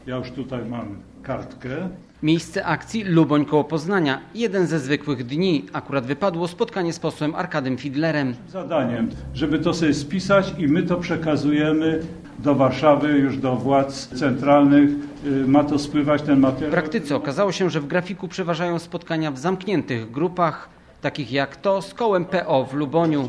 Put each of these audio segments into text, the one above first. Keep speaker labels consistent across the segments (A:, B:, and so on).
A: Ja już tutaj mam kartkę.
B: Miejsce akcji Luboń koło Poznania. Jeden ze zwykłych dni. Akurat wypadło spotkanie z posłem Arkadym Fidlerem.
A: Zadaniem, żeby to sobie spisać i my to przekazujemy do Warszawy, już do władz centralnych. Ma to spływać ten materiał.
B: W praktyce okazało się, że w grafiku przeważają spotkania w zamkniętych grupach, takich jak to z kołem PO w Luboniu.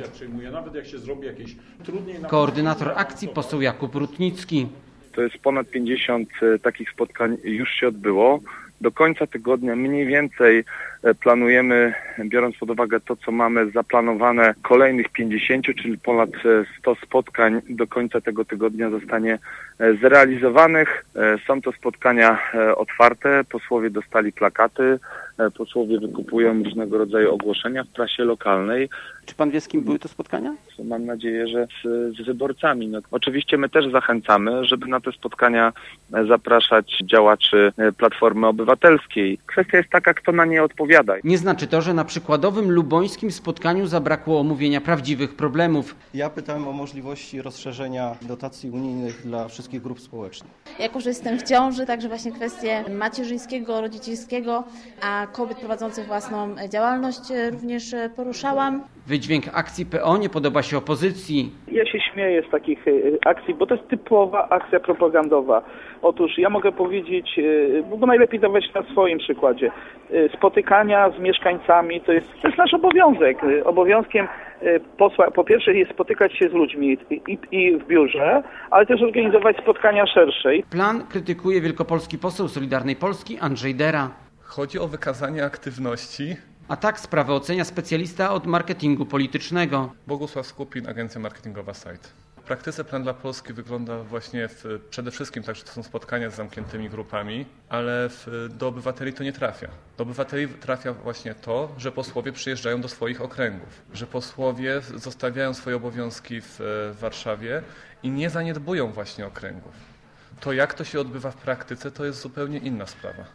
B: Koordynator akcji poseł Jakub Rutnicki.
C: To jest ponad 50 takich spotkań już się odbyło. Do końca tygodnia mniej więcej planujemy, biorąc pod uwagę to, co mamy zaplanowane, kolejnych 50, czyli ponad 100 spotkań do końca tego tygodnia zostanie zrealizowanych. Są to spotkania otwarte, posłowie dostali plakaty, posłowie wykupują różnego rodzaju ogłoszenia w prasie lokalnej.
B: Czy pan wie, z kim były to spotkania?
C: Mam nadzieję, że z wyborcami. No, oczywiście my też zachęcamy, żeby na te spotkania zapraszać działaczy Platformy Obywatelskiej. Kwestia jest taka, kto na nie odpowiada.
B: Nie znaczy to, że na przykładowym lubońskim spotkaniu zabrakło omówienia prawdziwych problemów.
D: Ja pytałem o możliwości rozszerzenia dotacji unijnych dla wszystkich grup społecznych.
E: Jako że jestem w ciąży, także właśnie kwestie macierzyńskiego, rodzicielskiego, a kobiet prowadzących własną działalność również poruszałam.
B: Wydźwięk akcji PO nie podoba się opozycji.
F: Ja się śmieję z takich akcji, bo to jest typowa akcja propagandowa. Otóż ja mogę powiedzieć, bo najlepiej dawać na swoim przykładzie, spotykania z mieszkańcami to jest nasz obowiązek. Obowiązkiem posła po pierwsze jest spotykać się z ludźmi i w biurze, ale też organizować spotkania szerszej.
B: Plan krytykuje wielkopolski poseł Solidarnej Polski Andrzej Dera.
G: Chodzi o wykazanie aktywności.
B: A tak sprawę ocenia specjalista od marketingu politycznego.
G: Bogusław Skupin, agencja marketingowa Site. W praktyce Plan dla Polski wygląda właśnie przede wszystkim tak, że to są spotkania z zamkniętymi grupami, ale do obywateli to nie trafia. Do obywateli trafia właśnie to, że posłowie przyjeżdżają do swoich okręgów, że posłowie zostawiają swoje obowiązki w Warszawie i nie zaniedbują właśnie okręgów. To jak to się odbywa w praktyce, to jest zupełnie inna sprawa.